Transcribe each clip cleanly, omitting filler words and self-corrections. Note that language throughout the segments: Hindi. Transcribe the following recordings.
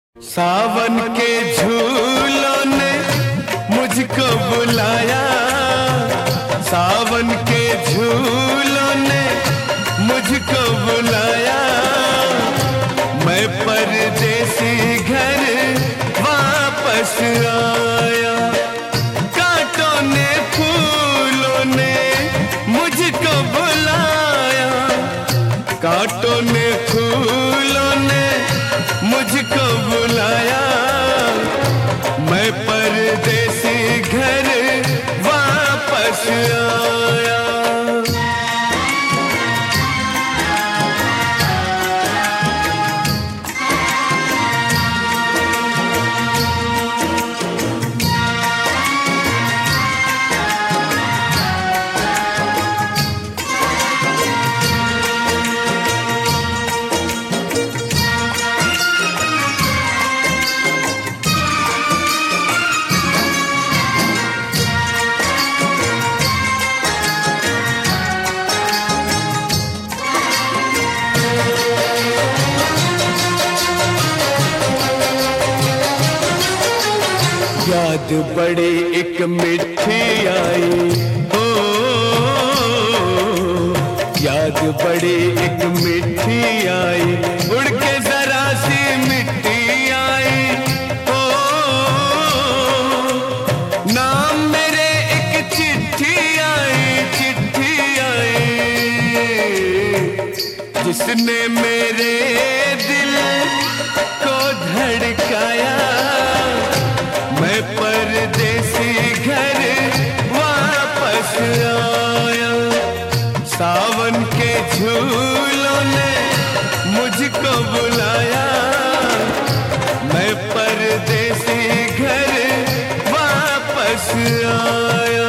सावन के झूलों ने मुझको बुलाया, सावन के झूलों ने मुझको बुलाया। मैं परदेसी घर वापस आया। कांटों ने फूलों ने मुझको बुलाया, कांटों ने फूलों ने मुझको बुलाया। मैं परदेसी घर वापस आया। याद बड़ी एक मिठी आई हो, याद बड़ी एक मिठी आई। उड़ के जरा सी मिट्टी आई हो, नाम मेरे एक चिट्ठी आई, चिट्ठी आई। जिसने मेरे दिल को धड़काया। मैं परदेसी घर वापस आया। सावन के झूलों ने मुझको बुलाया। मैं परदेसी घर वापस आया।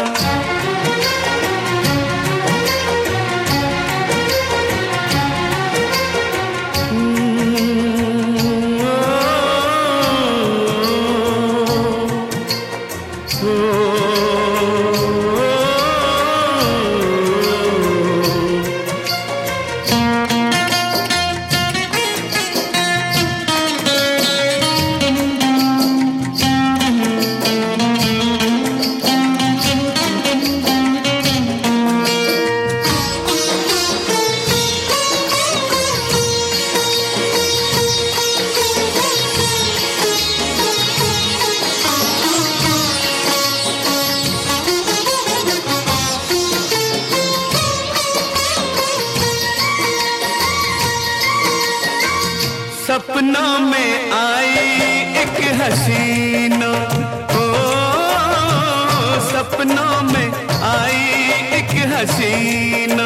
सपनों में आई एक हसीना, ओ सपनों में आई एक हसीना।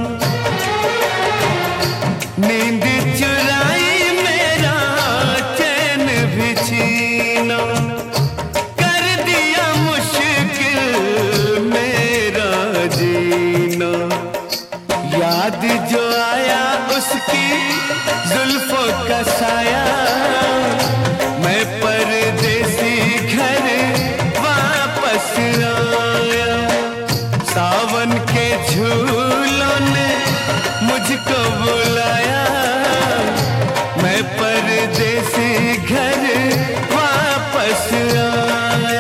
नींद चुराई मेरा चैन भी छीना। कर दिया मुश्किल मेरा जीना। याद जो आया उसकी जुल्फों का साया। मैं परदेसी घर वापस आया। सावन के झूलों ने मुझको बुलाया। मैं परदेसी घर वापस आया।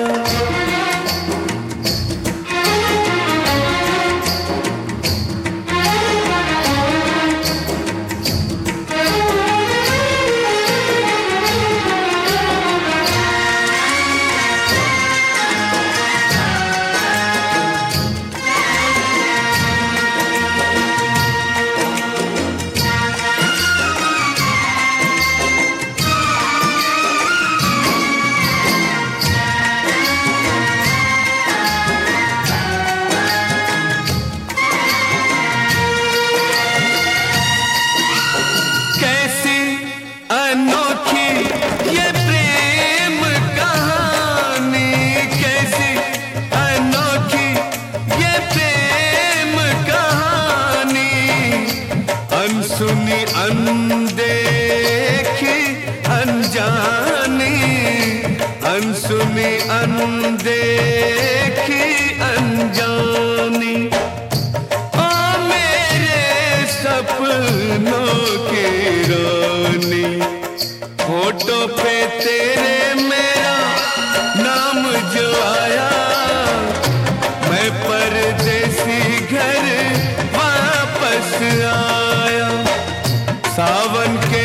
अनसुनी अनदेखी अनजानी, अनसुनी अनदेखी अनजानी। ओ मेरे सपनों की रानी, फोटो पे तेरे मेरा नाम जो आया, मैं परदेसी घर वापस आया। सावन के